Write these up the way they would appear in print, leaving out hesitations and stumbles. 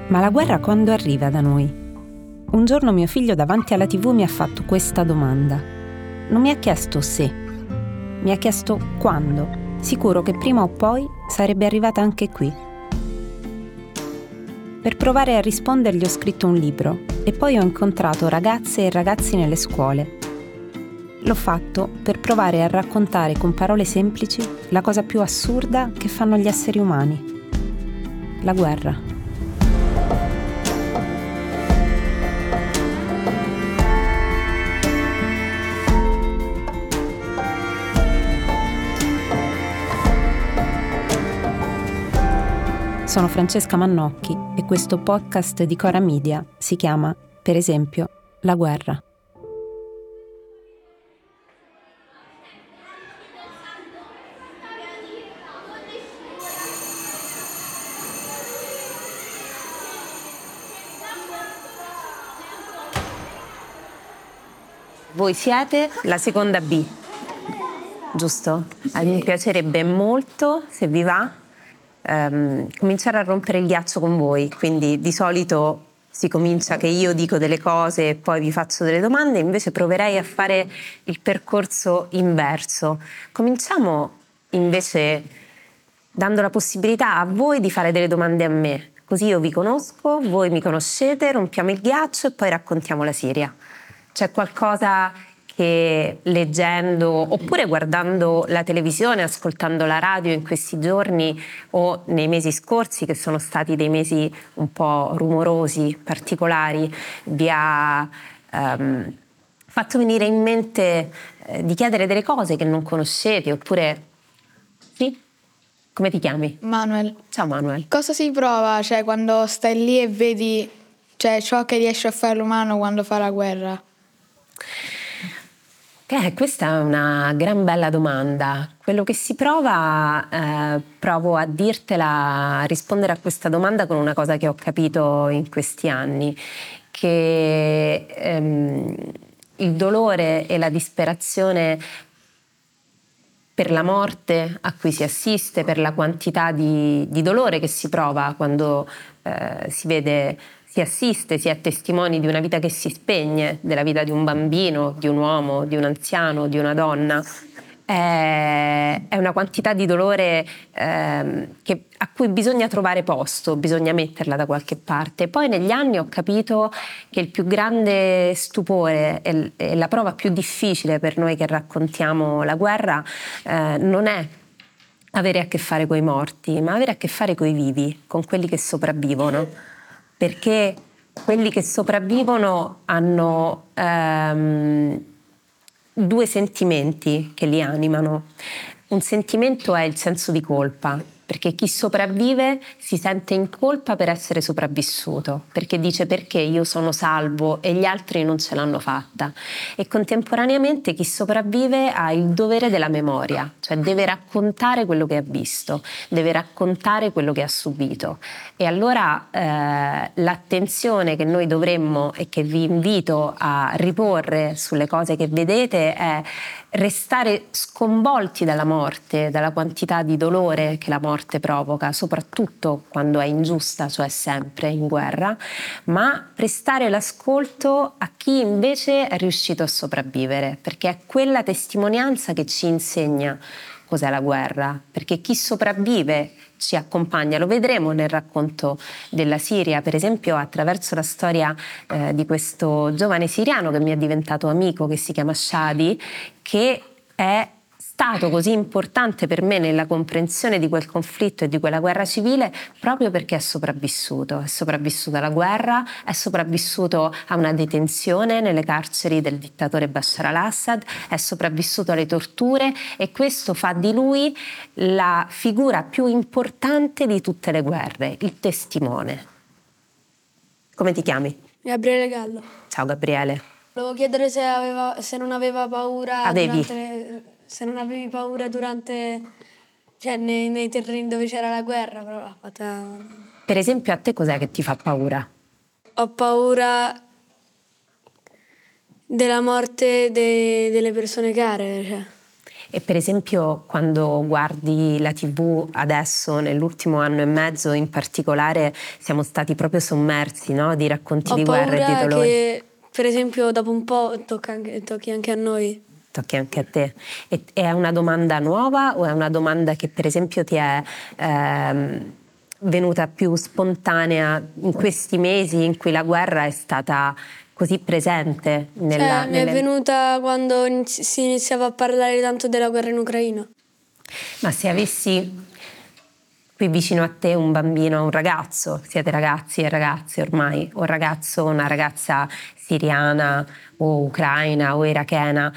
Ma la guerra quando arriva da noi? Un giorno mio figlio davanti alla TV mi ha fatto questa domanda. Non mi ha chiesto se, mi ha chiesto quando. Sicuro che prima o poi sarebbe arrivata anche qui. Per provare a rispondergli ho scritto un libro e poi ho incontrato ragazze e ragazzi nelle scuole. L'ho fatto per provare a raccontare con parole semplici la cosa più assurda che fanno gli esseri umani. La guerra. Sono Francesca Mannocchi e questo podcast di Cora Media si chiama, per esempio, La guerra. Voi siete la seconda B, giusto? Mi piacerebbe molto, se vi va, cominciare a rompere il ghiaccio con voi. Quindi di solito si comincia che io dico delle cose e poi vi faccio delle domande, invece proverei a fare il percorso inverso. Cominciamo invece dando la possibilità a voi di fare delle domande a me, così io vi conosco, voi mi conoscete, rompiamo il ghiaccio e poi raccontiamo la Siria. C'è qualcosa che leggendo oppure guardando la televisione, ascoltando la radio in questi giorni o nei mesi scorsi, che sono stati dei mesi un po' rumorosi, particolari, vi ha fatto venire in mente di chiedere delle cose che non conoscete, oppure sì? Come ti chiami? Manuel. Ciao Manuel. Cosa si prova, quando stai lì e vedi, ciò che riesce a fare l'umano quando fa la guerra? Questa è una gran bella domanda. Quello che si prova, provo a dirtela, a rispondere a questa domanda con una cosa che ho capito in questi anni, che il dolore e la disperazione per la morte a cui si assiste, per la quantità di dolore che si prova quando si vede, si assiste, si è testimoni di una vita che si spegne, della vita di un bambino, di un uomo, di un anziano, di una donna. È una quantità di dolore a cui bisogna trovare posto, bisogna metterla da qualche parte. Poi negli anni ho capito che il più grande stupore e la prova più difficile per noi che raccontiamo la guerra non è avere a che fare coi morti, ma avere a che fare coi vivi, con quelli che sopravvivono. Perché quelli che sopravvivono hanno due sentimenti che li animano. Un sentimento è il senso di colpa, perché chi sopravvive si sente in colpa per essere sopravvissuto, perché dice perché io sono salvo e gli altri non ce l'hanno fatta. E contemporaneamente chi sopravvive ha il dovere della memoria, cioè deve raccontare quello che ha visto, deve raccontare quello che ha subito. E allora l'attenzione che noi dovremmo e che vi invito a riporre sulle cose che vedete è restare sconvolti dalla morte, dalla quantità di dolore che la morte provoca, soprattutto quando è ingiusta, cioè sempre in guerra, ma prestare l'ascolto a chi invece è riuscito a sopravvivere, perché è quella testimonianza che ci insegna cos'è la guerra, perché chi sopravvive ci accompagna. Lo vedremo nel racconto della Siria, per esempio attraverso la storia di questo giovane siriano che mi è diventato amico, che si chiama Shadi, che è stato così importante per me nella comprensione di quel conflitto e di quella guerra civile proprio perché è sopravvissuto alla guerra, è sopravvissuto a una detenzione nelle carceri del dittatore Bashar al-Assad, è sopravvissuto alle torture e questo fa di lui la figura più importante di tutte le guerre, il testimone. Come ti chiami? Gabriele Gallo. Ciao Gabriele. Volevo chiedere se non aveva paura. Se non avevi paura durante, nei terreni dove c'era la guerra, però Per esempio, a te cos'è che ti fa paura? Ho paura della morte delle persone care, E per esempio quando guardi la TV adesso, nell'ultimo anno e mezzo in particolare, siamo stati proprio sommersi, no? Di racconti di guerra e di dolore. Ho paura che per esempio dopo un po' tocchi anche a noi. Tocchi anche a te. E è una domanda nuova o è una domanda che per esempio ti è venuta più spontanea in questi mesi in cui la guerra è stata così presente mi è venuta quando si iniziava a parlare tanto della guerra in Ucraina. Ma se avessi qui vicino a te un bambino, un ragazzo, siete ragazzi e ragazze ormai, un ragazzo o una ragazza siriana o ucraina o irachena,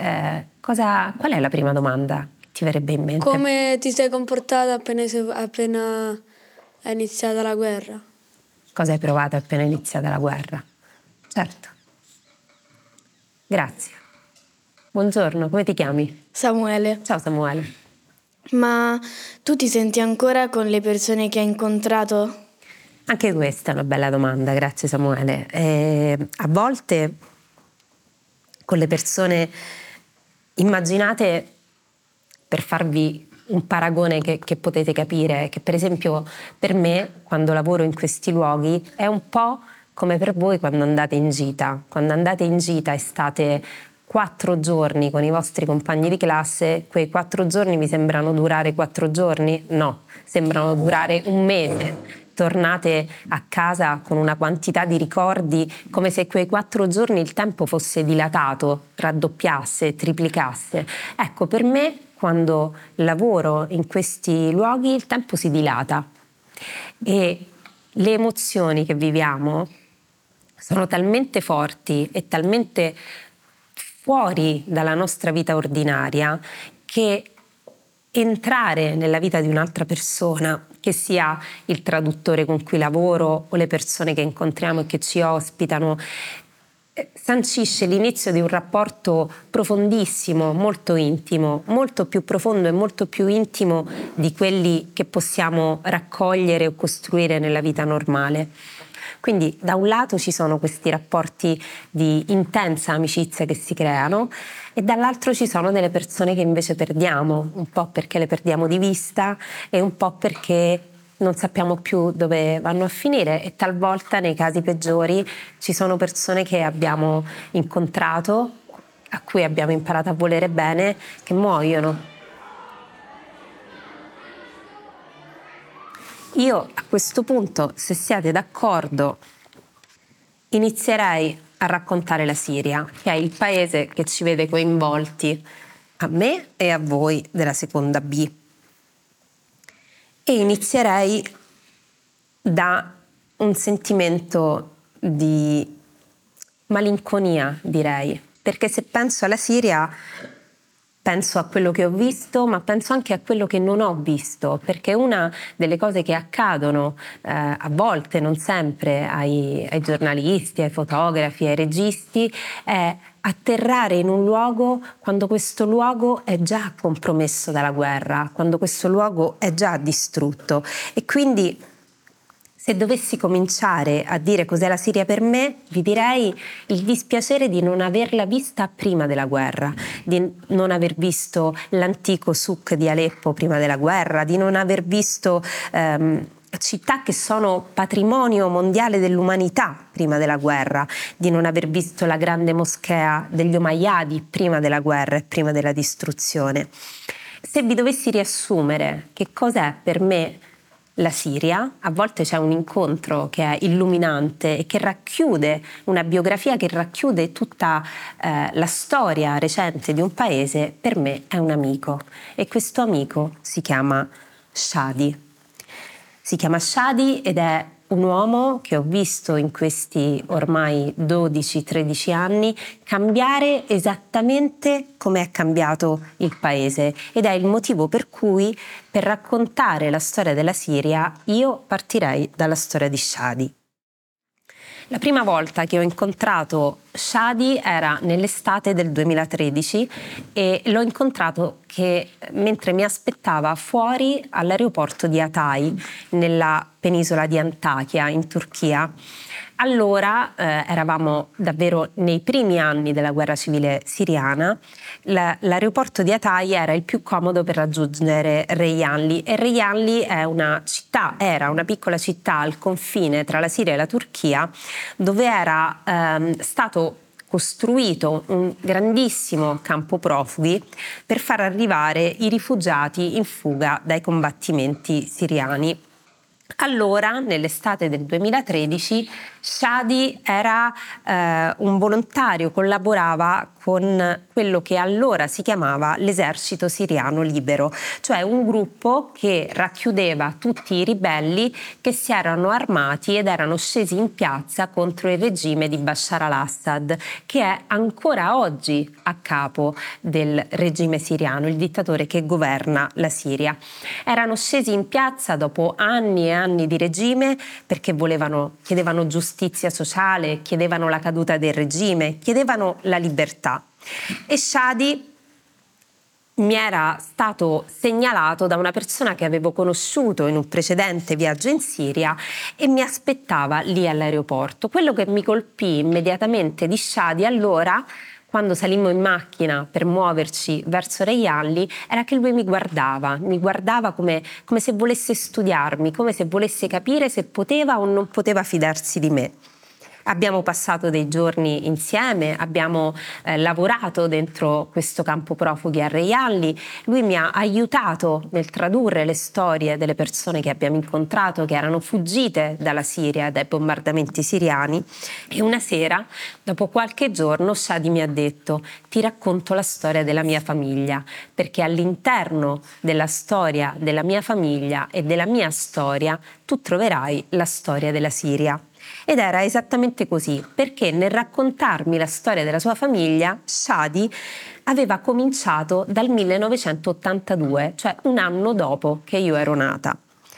qual è la prima domanda che ti verrebbe in mente? Come ti sei comportata appena è iniziata la guerra? Cosa hai provato appena è iniziata la guerra? Certo. Grazie. Buongiorno, come ti chiami? Samuele. Ciao Samuele. Ma tu ti senti ancora con le persone che hai incontrato? Anche questa è una bella domanda, grazie Samuele. A volte con le persone, immaginate, per farvi un paragone che potete capire, che per esempio per me quando lavoro in questi luoghi è un po' come per voi quando andate in gita. Quando andate in gita e state 4 giorni con i vostri compagni di classe, quei 4 giorni vi sembrano durare 4 giorni? No, sembrano durare un mese. Tornate a casa con una quantità di ricordi come se quei 4 giorni il tempo fosse dilatato, raddoppiasse, triplicasse. Ecco, per me quando lavoro in questi luoghi il tempo si dilata e le emozioni che viviamo sono talmente forti e talmente fuori dalla nostra vita ordinaria che entrare nella vita di un'altra persona, che sia il traduttore con cui lavoro o le persone che incontriamo e che ci ospitano, sancisce l'inizio di un rapporto profondissimo, molto intimo, molto più profondo e molto più intimo di quelli che possiamo raccogliere o costruire nella vita normale. Quindi da un lato ci sono questi rapporti di intensa amicizia che si creano e dall'altro ci sono delle persone che invece perdiamo, un po' perché le perdiamo di vista e un po' perché non sappiamo più dove vanno a finire e talvolta nei casi peggiori ci sono persone che abbiamo incontrato, a cui abbiamo imparato a volere bene, che muoiono. Io a questo punto, se siete d'accordo, inizierei a raccontare la Siria, che è il paese che ci vede coinvolti a me e a voi della seconda B. E inizierei da un sentimento di malinconia, direi, perché se penso alla Siria penso a quello che ho visto, ma penso anche a quello che non ho visto, perché una delle cose che accadono a volte, non sempre, ai giornalisti, ai fotografi, ai registi, è atterrare in un luogo quando questo luogo è già compromesso dalla guerra, quando questo luogo è già distrutto. E quindi se dovessi cominciare a dire cos'è la Siria per me, vi direi il dispiacere di non averla vista prima della guerra, di non aver visto l'antico souk di Aleppo prima della guerra, di non aver visto città che sono patrimonio mondiale dell'umanità prima della guerra, di non aver visto la grande moschea degli Omayyadi prima della guerra e prima della distruzione. Se vi dovessi riassumere che cos'è per me la Siria, a volte c'è un incontro che è illuminante e che racchiude una biografia che racchiude tutta la storia recente di un paese, per me è un amico e questo amico si chiama Shadi. Si chiama Shadi ed è un uomo che ho visto in questi ormai 12-13 anni cambiare esattamente come è cambiato il paese ed è il motivo per cui per raccontare la storia della Siria io partirei dalla storia di Shadi. La prima volta che ho incontrato Shadi era nell'estate del 2013 e l'ho incontrato mentre mi aspettava fuori all'aeroporto di Hatay, nella penisola di Antakya, in Turchia. Allora eravamo davvero nei primi anni della guerra civile siriana. L'aeroporto di Hatay era il più comodo per raggiungere Reyhanli, e Reyhanli era una piccola città al confine tra la Siria e la Turchia, dove era stato costruito un grandissimo campo profughi per far arrivare i rifugiati in fuga dai combattimenti siriani. Allora, nell'estate del 2013, Shadi era un volontario, collaborava con quello che allora si chiamava l'Esercito Siriano Libero, cioè un gruppo che racchiudeva tutti i ribelli che si erano armati ed erano scesi in piazza contro il regime di Bashar al-Assad, che è ancora oggi a capo del regime siriano, il dittatore che governa la Siria. Erano scesi in piazza dopo anni e anni di regime perché chiedevano giustizia sociale, chiedevano la caduta del regime, chiedevano la libertà. E Shadi mi era stato segnalato da una persona che avevo conosciuto in un precedente viaggio in Siria e mi aspettava lì all'aeroporto. Quello che mi colpì immediatamente di Shadi allora, quando salimmo in macchina per muoverci verso Reyhanli, era che lui mi guardava come se volesse studiarmi, come se volesse capire se poteva o non poteva fidarsi di me. Abbiamo passato dei giorni insieme, abbiamo lavorato dentro questo campo profughi a Reyhanli. Lui mi ha aiutato nel tradurre le storie delle persone che abbiamo incontrato, che erano fuggite dalla Siria, dai bombardamenti siriani. E una sera, dopo qualche giorno, Shadi mi ha detto: ti racconto la storia della mia famiglia, perché all'interno della storia della mia famiglia e della mia storia tu troverai la storia della Siria. Ed era esattamente così, perché nel raccontarmi la storia della sua famiglia, Shadi aveva cominciato dal 1982, cioè un anno dopo che io ero nata.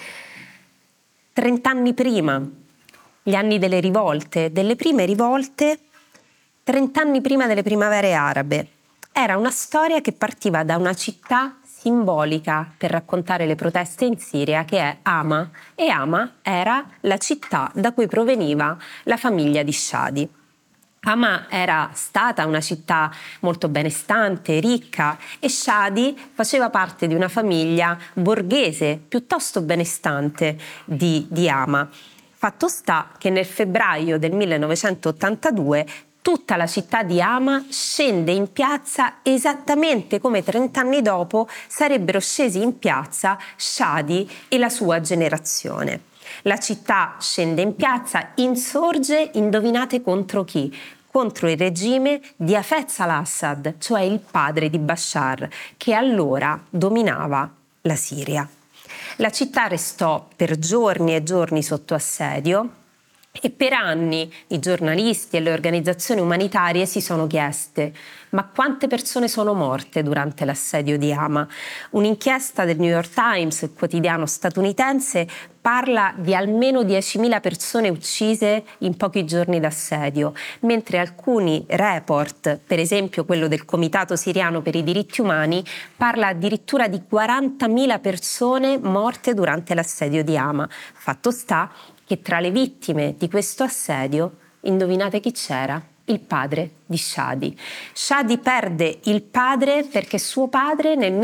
30 anni prima, gli anni delle rivolte, delle prime rivolte, 30 anni prima delle primavere arabe. Era una storia che partiva da una città simbolica per raccontare le proteste in Siria, che è Hama, e Hama era la città da cui proveniva la famiglia di Shadi. Hama era stata una città molto benestante, ricca, e Shadi faceva parte di una famiglia borghese piuttosto benestante di Hama. Fatto sta che nel febbraio del 1982 tutta la città di Hama scende in piazza esattamente come 30 anni dopo sarebbero scesi in piazza Shadi e la sua generazione. La città scende in piazza, insorge, indovinate contro chi? Contro il regime di Hafez al-Assad, cioè il padre di Bashar, che allora dominava la Siria. La città restò per giorni e giorni sotto assedio. E per anni i giornalisti e le organizzazioni umanitarie si sono chieste: ma quante persone sono morte durante l'assedio di Hama? Un'inchiesta del New York Times, il quotidiano statunitense, parla di almeno 10.000 persone uccise in pochi giorni d'assedio, mentre alcuni report, per esempio quello del Comitato Siriano per i diritti umani, parla addirittura di 40.000 persone morte durante l'assedio di Hama. Fatto sta che tra le vittime di questo assedio, indovinate chi c'era? Il padre di Shadi. Shadi perde il padre perché suo padre nel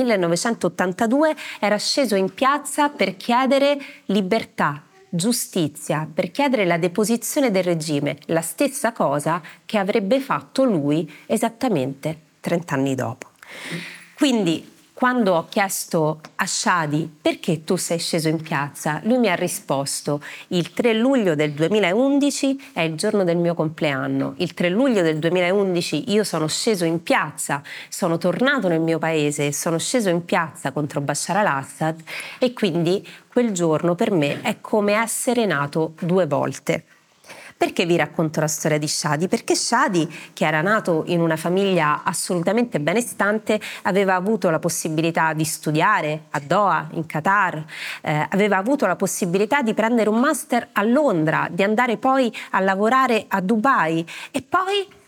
1982 era sceso in piazza per chiedere libertà, giustizia, per chiedere la deposizione del regime, la stessa cosa che avrebbe fatto lui esattamente 30 anni dopo. Quindi, quando ho chiesto a Shadi perché tu sei sceso in piazza, lui mi ha risposto: il 3 luglio del 2011 è il giorno del mio compleanno. Il 3 luglio del 2011 io sono sceso in piazza, sono tornato nel mio paese, sono sceso in piazza contro Bashar al-Assad e quindi quel giorno per me è come essere nato 2 volte. Perché vi racconto la storia di Shadi? Perché Shadi, che era nato in una famiglia assolutamente benestante, aveva avuto la possibilità di studiare a Doha, in Qatar, aveva avuto la possibilità di prendere un master a Londra, di andare poi a lavorare a Dubai e poi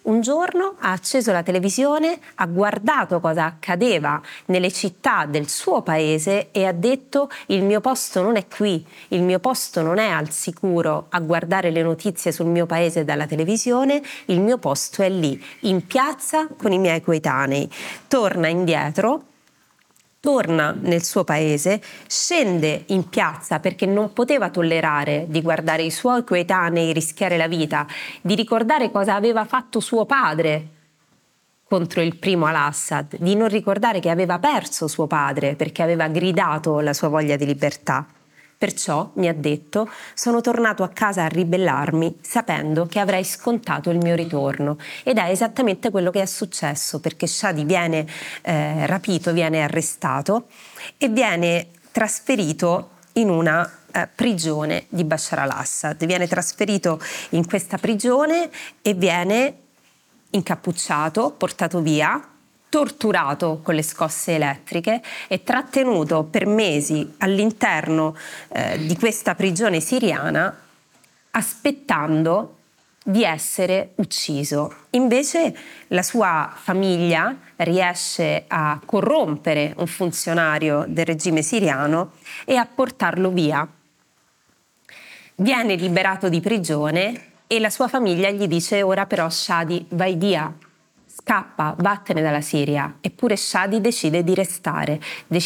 un giorno ha acceso la televisione, ha guardato cosa accadeva nelle città del suo paese e ha detto: il mio posto non è qui, il mio posto non è al sicuro a guardare le notizie sul mio paese dalla televisione, il mio posto è lì, in piazza con i miei coetanei. Torna indietro, torna nel suo paese, scende in piazza perché non poteva tollerare di guardare i suoi coetanei rischiare la vita, di ricordare cosa aveva fatto suo padre contro il primo al-Assad, di non ricordare che aveva perso suo padre perché aveva gridato la sua voglia di libertà. Perciò, mi ha detto, sono tornato a casa a ribellarmi sapendo che avrei scontato il mio ritorno. Ed è esattamente quello che è successo, perché Shadi viene rapito, viene arrestato e viene trasferito in una prigione di Bashar al-Assad. Viene trasferito in questa prigione e viene incappucciato, portato via, torturato con le scosse elettriche e trattenuto per mesi all'interno di questa prigione siriana aspettando di essere ucciso. Invece la sua famiglia riesce a corrompere un funzionario del regime siriano e a portarlo via. Viene liberato di prigione e la sua famiglia gli dice: ora però Shadi vai via, scappa, vattene dalla Siria. Eppure Shadi decide di restare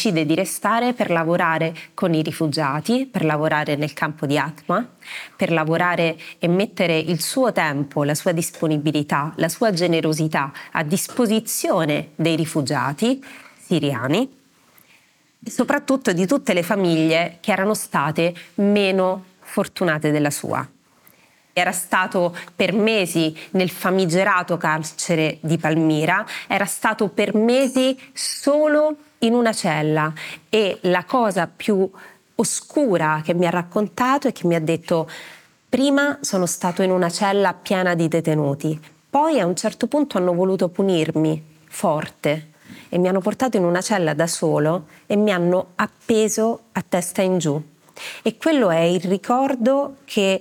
per lavorare con i rifugiati, per lavorare nel campo di Atma, per lavorare e mettere il suo tempo, la sua disponibilità, la sua generosità a disposizione dei rifugiati siriani e soprattutto di tutte le famiglie che erano state meno fortunate della sua. Era stato per mesi nel famigerato carcere di Palmira, era stato per mesi solo in una cella e la cosa più oscura che mi ha raccontato è che mi ha detto: prima sono stato in una cella piena di detenuti, poi a un certo punto hanno voluto punirmi forte e mi hanno portato in una cella da solo e mi hanno appeso a testa in giù. E quello è il ricordo che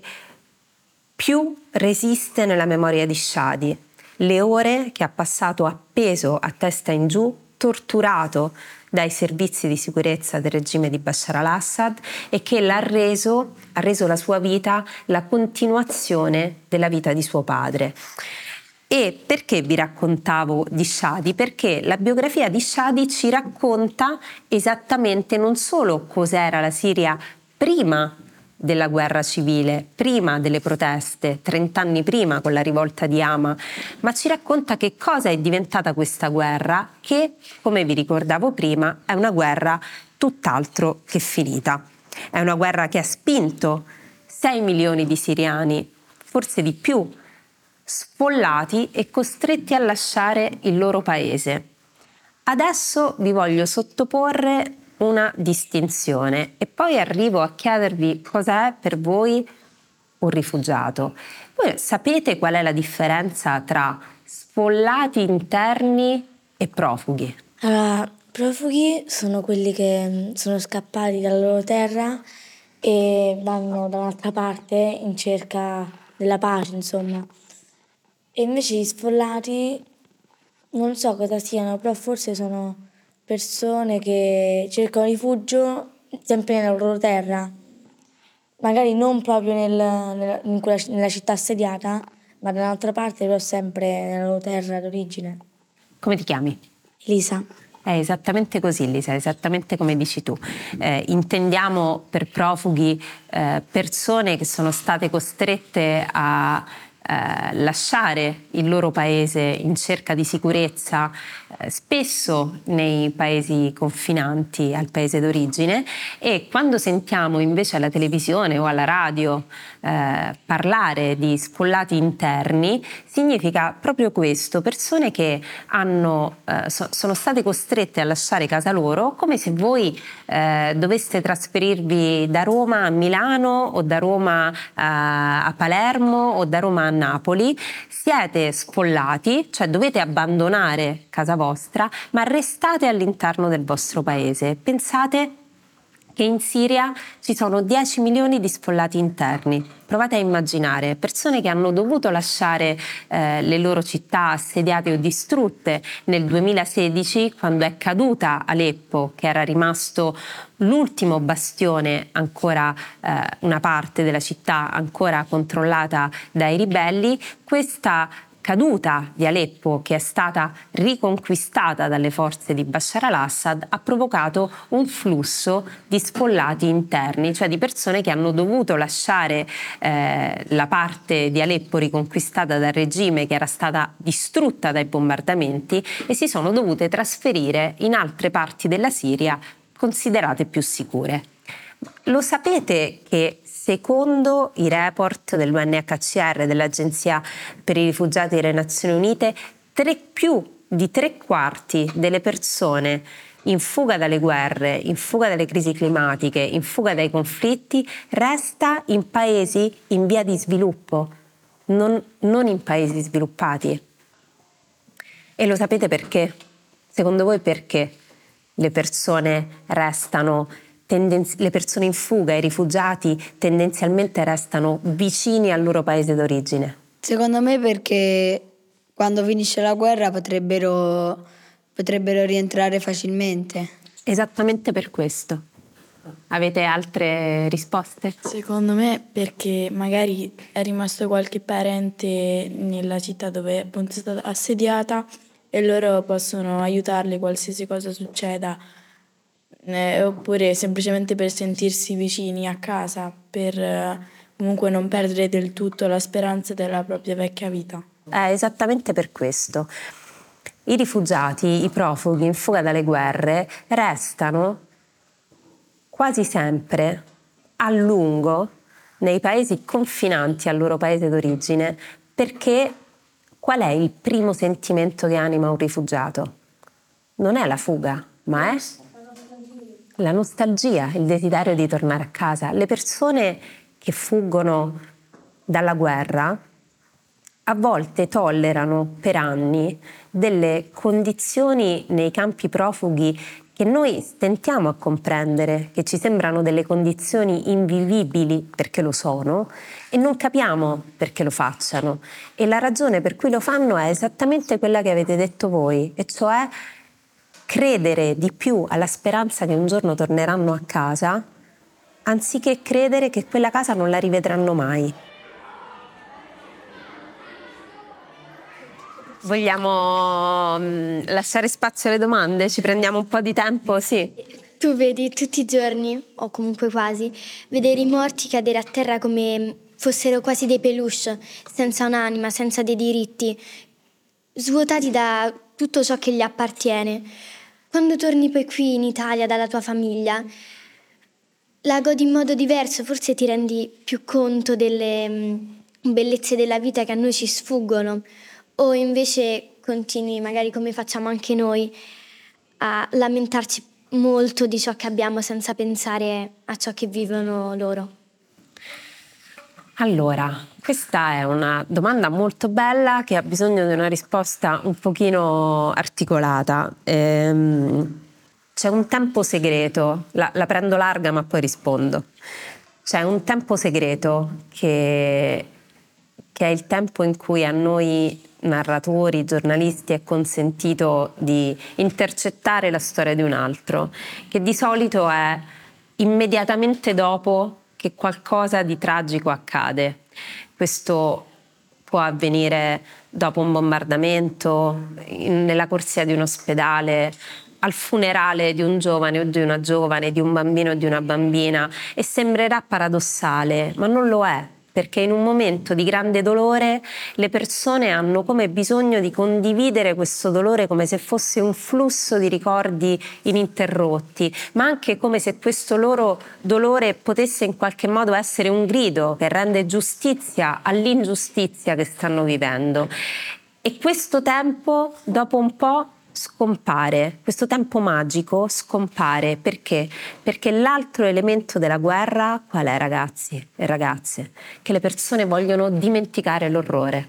più resiste nella memoria di Shadi, le ore che ha passato appeso a testa in giù, torturato dai servizi di sicurezza del regime di Bashar al-Assad e che ha reso la sua vita la continuazione della vita di suo padre. E perché vi raccontavo di Shadi? Perché la biografia di Shadi ci racconta esattamente non solo cos'era la Siria prima della guerra civile, prima delle proteste, 30 anni prima con la rivolta di Hama, ma ci racconta che cosa è diventata questa guerra che, come vi ricordavo prima, è una guerra tutt'altro che finita. È una guerra che ha spinto 6 milioni di siriani, forse di più, sfollati e costretti a lasciare il loro paese. Adesso vi voglio sottoporre una distinzione e poi arrivo a chiedervi cosa è per voi un rifugiato. Voi sapete qual è la differenza tra sfollati interni e profughi? Allora, profughi sono quelli che sono scappati dalla loro terra e vanno da un'altra parte in cerca della pace, insomma. E invece gli sfollati non so cosa siano, però forse sono persone che cercano rifugio sempre nella loro terra, magari non proprio nella città assediata, ma da un'altra parte, però sempre nella loro terra d'origine. Come ti chiami? Elisa. È esattamente così, Lisa, esattamente come dici tu. Intendiamo per profughi persone che sono state costrette a lasciare il loro paese in cerca di sicurezza, spesso nei paesi confinanti al paese d'origine, e quando sentiamo invece alla televisione o alla radio parlare di sfollati interni, significa proprio questo: persone che sono state costrette a lasciare casa loro, come se voi doveste trasferirvi da Roma a Milano o da Roma a Palermo o da Roma a Napoli. Siete sfollati, cioè dovete abbandonare casa vostra, ma restate all'interno del vostro paese. Pensate che in Siria ci sono 10 milioni di sfollati interni. Provate a immaginare persone che hanno dovuto lasciare le loro città assediate o distrutte nel 2016, quando è caduta Aleppo, che era rimasto l'ultimo bastione, ancora una parte della città ancora controllata dai ribelli. Questa caduta di Aleppo, che è stata riconquistata dalle forze di Bashar al-Assad, ha provocato un flusso di sfollati interni, cioè di persone che hanno dovuto lasciare la parte di Aleppo riconquistata dal regime, che era stata distrutta dai bombardamenti, e si sono dovute trasferire in altre parti della Siria considerate più sicure. Lo sapete che secondo i report dell'UNHCR, dell'Agenzia per i rifugiati delle Nazioni Unite, più di 3/4 delle persone in fuga dalle guerre, in fuga dalle crisi climatiche, in fuga dai conflitti, resta in paesi in via di sviluppo, non in paesi sviluppati. E lo sapete perché? Secondo voi perché le persone restano le persone in fuga, i rifugiati, tendenzialmente restano vicini al loro paese d'origine? Secondo me perché quando finisce la guerra potrebbero rientrare facilmente. Esattamente per questo. Avete altre risposte? Secondo me perché magari è rimasto qualche parente nella città dove appunto è stata assediata e loro possono aiutarli qualsiasi cosa succeda. Oppure semplicemente per sentirsi vicini a casa, per comunque non perdere del tutto la speranza della propria vecchia vita. È esattamente per questo. I rifugiati, i profughi in fuga dalle guerre restano quasi sempre a lungo nei paesi confinanti al loro paese d'origine, perché qual è il primo sentimento che anima un rifugiato? Non è la fuga, ma è la nostalgia, il desiderio di tornare a casa. Le persone che fuggono dalla guerra a volte tollerano per anni delle condizioni nei campi profughi che noi stentiamo a comprendere, che ci sembrano delle condizioni invivibili perché lo sono, e non capiamo perché lo facciano. E la ragione per cui lo fanno è esattamente quella che avete detto voi, e cioè credere di più alla speranza che un giorno torneranno a casa, anziché credere che quella casa non la rivedranno mai. Vogliamo lasciare spazio alle domande? Ci prendiamo un po' di tempo? Sì. Tu vedi tutti i giorni, o comunque quasi, vedere i morti cadere a terra come fossero quasi dei peluche, senza un'anima, senza dei diritti, svuotati da tutto ciò che gli appartiene. Quando torni poi qui in Italia dalla tua famiglia, la godi in modo diverso, forse ti rendi più conto delle bellezze della vita che a noi ci sfuggono, o invece continui, magari come facciamo anche noi, a lamentarci molto di ciò che abbiamo senza pensare a ciò che vivono loro. Allora, questa è una domanda molto bella che ha bisogno di una risposta un pochino articolata. C'è un tempo segreto, la prendo larga ma poi rispondo. C'è un tempo segreto che è il tempo in cui a noi narratori, giornalisti è consentito di intercettare la storia di un altro, che di solito è immediatamente dopo che qualcosa di tragico accade. Questo può avvenire dopo un bombardamento, nella corsia di un ospedale, al funerale di un giovane o di una giovane, di un bambino o di una bambina, e sembrerà paradossale, ma non lo è. Perché in un momento di grande dolore le persone hanno come bisogno di condividere questo dolore come se fosse un flusso di ricordi ininterrotti, ma anche come se questo loro dolore potesse in qualche modo essere un grido che rende giustizia all'ingiustizia che stanno vivendo. E questo tempo, dopo un po', scompare, questo tempo magico scompare. Perché? Perché l'altro elemento della guerra qual è, ragazzi e ragazze? Che le persone vogliono dimenticare l'orrore.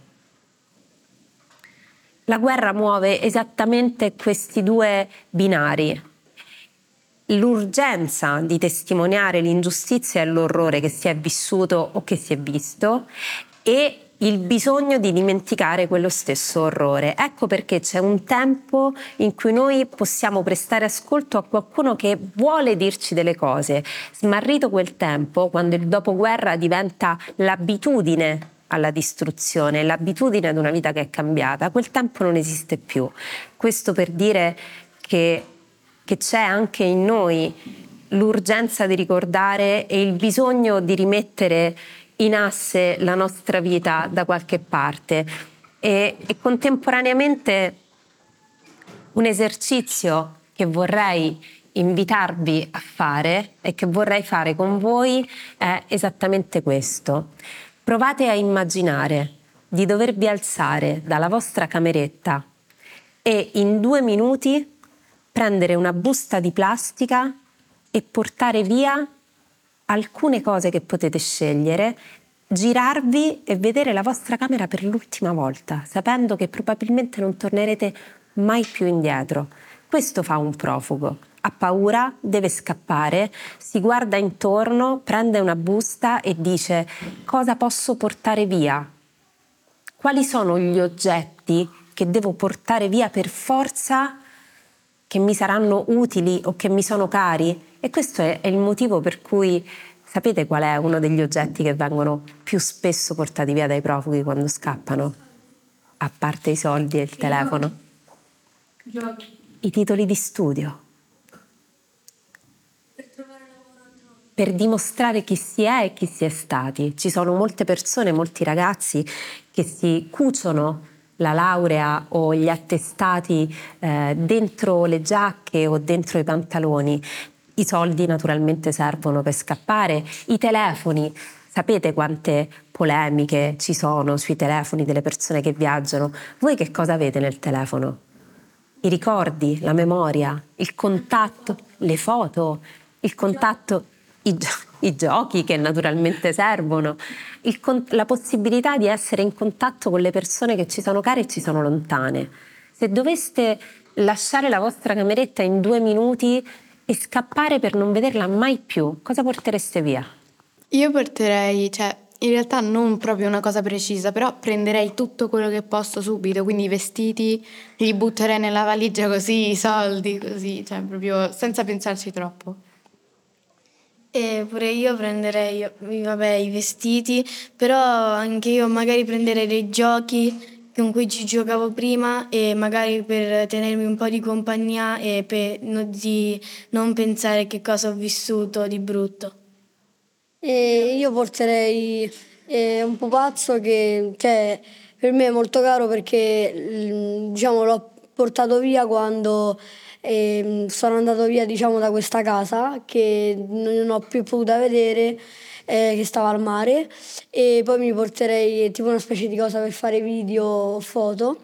La guerra muove esattamente questi due binari. l'urgenza di testimoniare l'ingiustizia e l'orrore che si è vissuto o che si è visto e il bisogno di dimenticare quello stesso orrore. Ecco perché c'è un tempo in cui noi possiamo prestare ascolto a qualcuno che vuole dirci delle cose. Smarrito quel tempo, quando il dopoguerra diventa l'abitudine alla distruzione, l'abitudine ad una vita che è cambiata, quel tempo non esiste più. Questo per dire che c'è anche in noi l'urgenza di ricordare e il bisogno di rimettere in asse la nostra vita da qualche parte e contemporaneamente un esercizio che vorrei invitarvi a fare e che vorrei fare con voi è esattamente questo. Provate a immaginare di dovervi alzare dalla vostra cameretta e in 2 minuti prendere una busta di plastica e portare via alcune cose che potete scegliere, girarvi e vedere la vostra camera per l'ultima volta, sapendo che probabilmente non tornerete mai più indietro. Questo fa un profugo. Ha paura, deve scappare, si guarda intorno, prende una busta e dice: cosa posso portare via? Quali sono gli oggetti che devo portare via per forza, che mi saranno utili o che mi sono cari? E questo è il motivo per cui, sapete qual è uno degli oggetti che vengono più spesso portati via dai profughi quando scappano? A parte i soldi e il telefono. I titoli di studio. Per dimostrare chi si è e chi si è stati. Ci sono molte persone, molti ragazzi che si cuciono la laurea o gli attestati dentro le giacche o dentro i pantaloni. I soldi naturalmente servono per scappare, i telefoni, sapete quante polemiche ci sono sui telefoni delle persone che viaggiano? Voi che cosa avete nel telefono? I ricordi, la memoria, il contatto, le foto, il contatto, i giochi che naturalmente servono, la possibilità di essere in contatto con le persone che ci sono care e ci sono lontane. Se doveste lasciare la vostra cameretta in 2 minuti e scappare per non vederla mai più, cosa portereste via? Io porterei, in realtà non proprio una cosa precisa, però prenderei tutto quello che posso subito, quindi i vestiti li butterei nella valigia così, i soldi così, proprio senza pensarci troppo. E pure io prenderei, i vestiti, però anche io magari prenderei dei giochi con cui ci giocavo prima e magari per tenermi un po' di compagnia e per non pensare che cosa ho vissuto di brutto. E io porterei un pupazzo che per me è molto caro perché l'ho portato via quando sono andato via da questa casa che non ho più potuto vedere, che stava al mare, e poi mi porterei tipo una specie di cosa per fare video o foto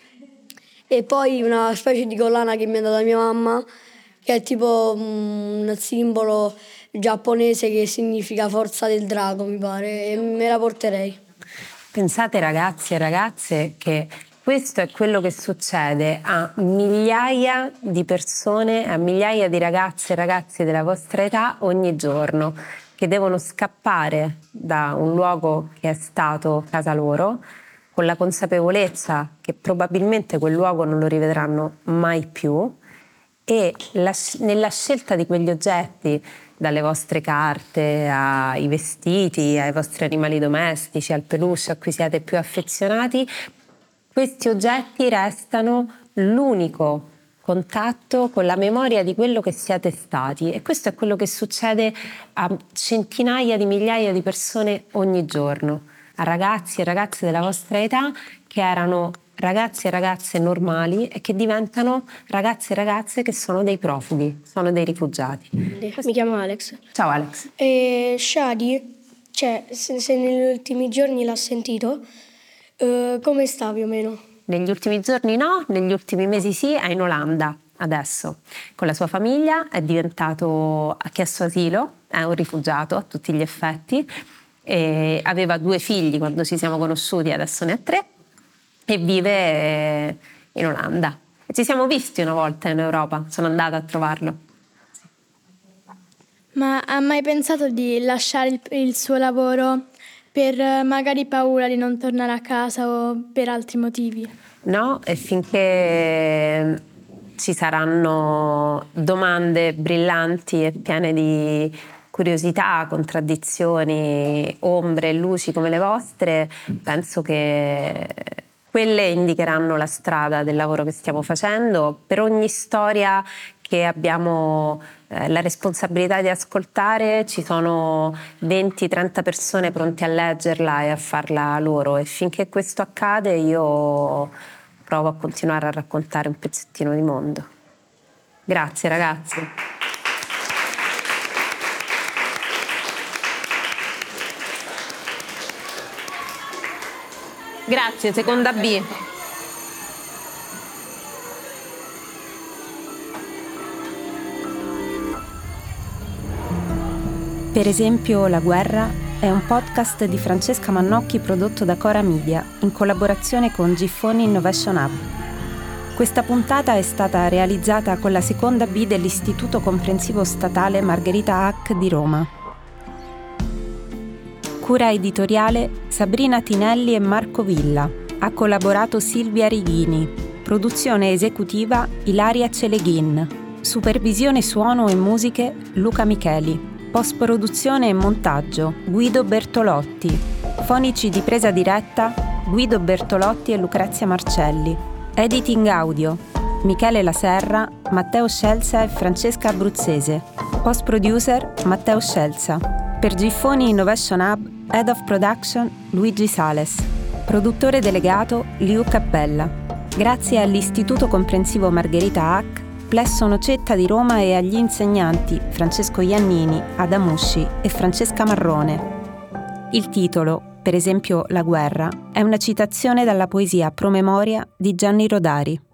e poi una specie di collana che mi ha dato mia mamma, che è tipo un simbolo giapponese che significa forza del drago, mi pare, e me la porterei. Pensate, ragazzi e ragazze, che questo è quello che succede a migliaia di persone, a migliaia di ragazze e ragazzi della vostra età ogni giorno, che devono scappare da un luogo che è stato casa loro, con la consapevolezza che probabilmente quel luogo non lo rivedranno mai più, e nella scelta di quegli oggetti, dalle vostre carte ai vestiti, ai vostri animali domestici, al peluche a cui siete più affezionati, questi oggetti restano l'unico contatto con la memoria di quello che siete stati, e questo è quello che succede a centinaia di migliaia di persone ogni giorno, a ragazzi e ragazze della vostra età che erano ragazzi e ragazze normali e che diventano ragazzi e ragazze che sono dei profughi, sono dei rifugiati. Mi chiamo Alex. Ciao Alex. E Shadi, se negli ultimi giorni l'ha sentito, come sta più o meno? Negli ultimi giorni no, negli ultimi mesi sì, è in Olanda adesso, con la sua famiglia, ha chiesto asilo, è un rifugiato a tutti gli effetti, e aveva 2 figli quando ci siamo conosciuti, adesso ne ha 3, e vive in Olanda. Ci siamo visti una volta in Europa, sono andata a trovarlo. Ma ha mai pensato di lasciare il suo lavoro per magari paura di non tornare a casa o per altri motivi? No, e finché ci saranno domande brillanti e piene di curiosità, contraddizioni, ombre e luci come le vostre, penso che quelle indicheranno la strada del lavoro che stiamo facendo. Per ogni storia che abbiamo la responsabilità di ascoltare ci sono 20-30 persone pronte a leggerla e a farla loro, e finché questo accade io provo a continuare a raccontare un pezzettino di mondo. Grazie ragazzi. Grazie, seconda B. Per esempio, La guerra è un podcast di Francesca Mannocchi prodotto da Cora Media in collaborazione con Giffoni Innovation Hub. Questa puntata è stata realizzata con la seconda B dell'Istituto Comprensivo Statale Margherita Hack di Roma. Cura editoriale Sabrina Tinelli e Marco Villa. Ha collaborato Silvia Righini. Produzione esecutiva Ilaria Celeghin. Supervisione suono e musiche Luca Micheli. Post-produzione e montaggio Guido Bertolotti. Fonici di presa diretta Guido Bertolotti e Lucrezia Marcelli. Editing audio Michele Laserra, Matteo Scelsa e Francesca Abruzzese. Post-producer Matteo Scelsa. Per Giffoni Innovation Hub, Head of Production Luigi Sales. Produttore delegato Liu Cappella. Grazie all'Istituto Comprensivo Margherita Hack, Plesso Nocetta di Roma e agli insegnanti Francesco Iannini, Ada Musci e Francesca Marrone. Il titolo, per esempio La guerra, è una citazione dalla poesia Promemoria di Gianni Rodari.